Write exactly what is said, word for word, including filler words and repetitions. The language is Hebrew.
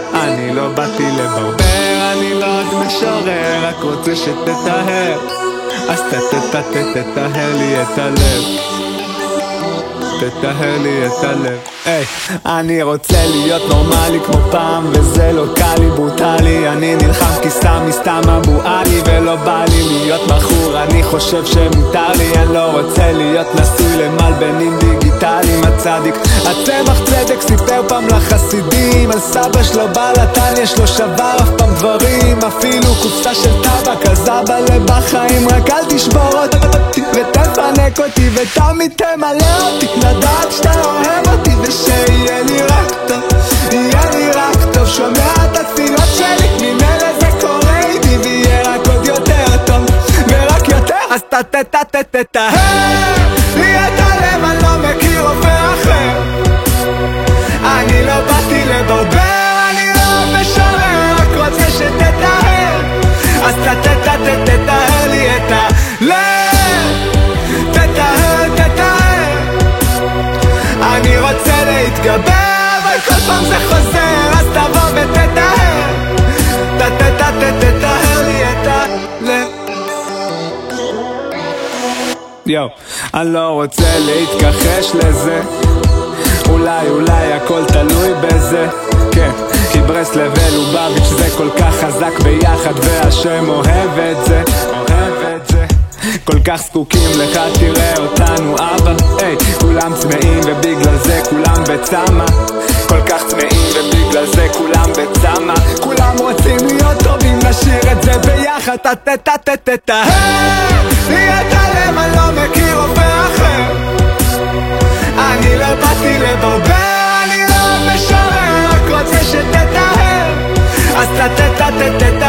אני לא באתי לברבר, אני לא עוד משורר, רק רוצה שתטהר, אז תטטטטטהר לי את הלב, תטהר לי את הלב. היי, אני רוצה להיות נורמלי כמו פעם, וזה לא קל לי, ברוטלי. אני נלחם כי סתם מסתם אבו עלי, ולא בא לי להיות בחור, אני חושב שמותר לי. אני לא רוצה להיות נשוי למלבנים דיגיטליים. הצדיק הצמח צדק סיפר פעם לחסידים על סבא שלו בלתן, יש לו שבר אף פעם דברים, אפילו קופסה של טבק. אז אבא לבחיים, רק אל תשבור אותי ותפנק אותי ותמיד תמלא אותי, לדעת שאתה אוהב אותי ושיהיה לי רק טוב, יהיה לי רק טוב. שומע את התפילות שלי, ממילא זה קורה איתי, ויהיה רק עוד יותר טוב ורק יותר. אז תטטטטטהר לי את הלב, אני לא מכיר רופא אחר. אני לא באתי לברבר, אני לא משורר, רק רוצה שתטהר, אז תטטטטהר לי את הלב, תטהר, תטהר. אני רוצה להתגבר, אבל כל פעם זה חוזר, אז תבוא ותטהר, תטטטטהר לי את הלב. יו, אני לא רוצה להתכחש לזה, אולי אולי הכל תלוי בזה, כן, כי ברסלב ולובביץ' זה כל כך חזק ביחד, והשם אוהב את זה, אוהב את זה. כל כך זקוקים לך, תראה אותנו אבא, היי, כולם צמאים ובגלל זה כולם בצמה, כל כך צמאים ובגלל זה כולם בצמה, כולם רוצים להיות טובים, נשאיר את זה ביחד, תטטטטהר לי את הלב, אני לא מכיר רופא אחר. אני לא באתי לברבר, אני לא משורר, רק רוצה שתטהר, אז תטטטטהר